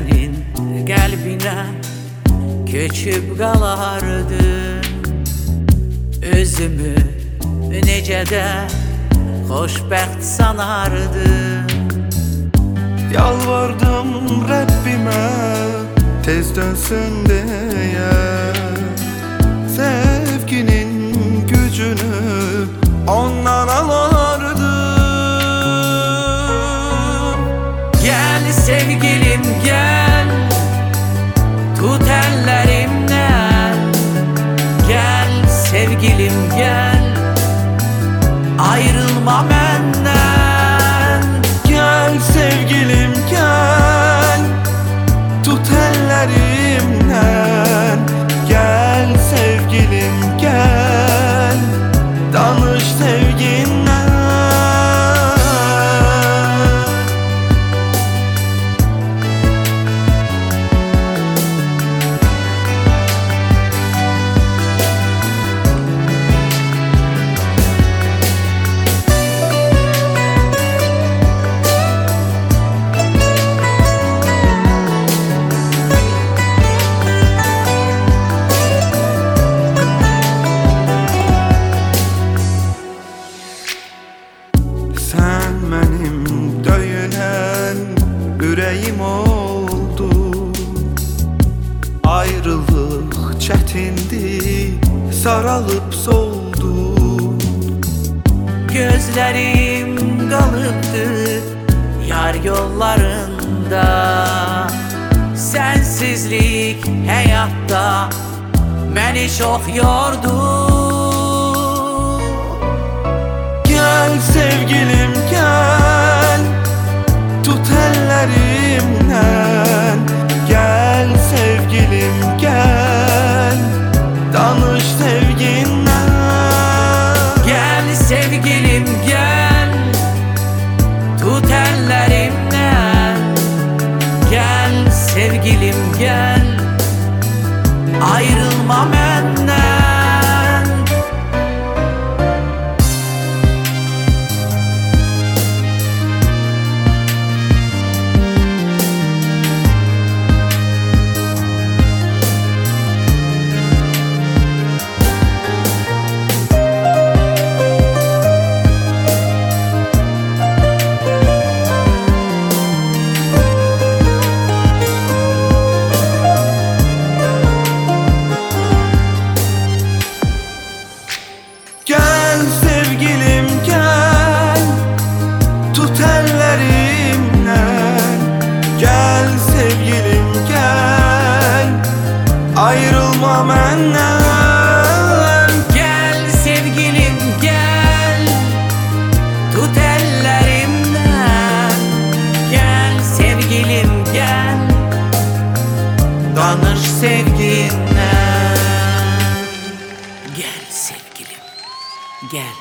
senin qəlbinə köçüb qalardım. Özümü necə də xoşbəxt sanardım. Yalvardım Rabbime tez dönsün diye, sevginin gücünü ondan alırdım. Gel sevgilim gel, tut ellerimden. Gel sevgilim gel, ayrılma benden. Gel sevgilim gel, tut ellerimden. Gel sevgilim gel, danış sevginden. Sen benim döyünen yüreğim oldun. Ayrılık çetindi, saralıp soldun. Gözlerim kalıptı yar yollarında. Sensizlik hayatta beni çok yordu. Gel sevgilim gel, tut ellerimden. Gel sevgilim gel, danış sevginden. Gel sevgilim gel, tut ellerimden. Gel sevgilim gel, ayrılma benden. Gel sevgilim gel, tut ellerimden. Gel sevgilim gel, ayrılma benden. Gel sevgilim gel, tut ellerimden. Gel sevgilim gel, danış sevginden. Gel sevgilim gel.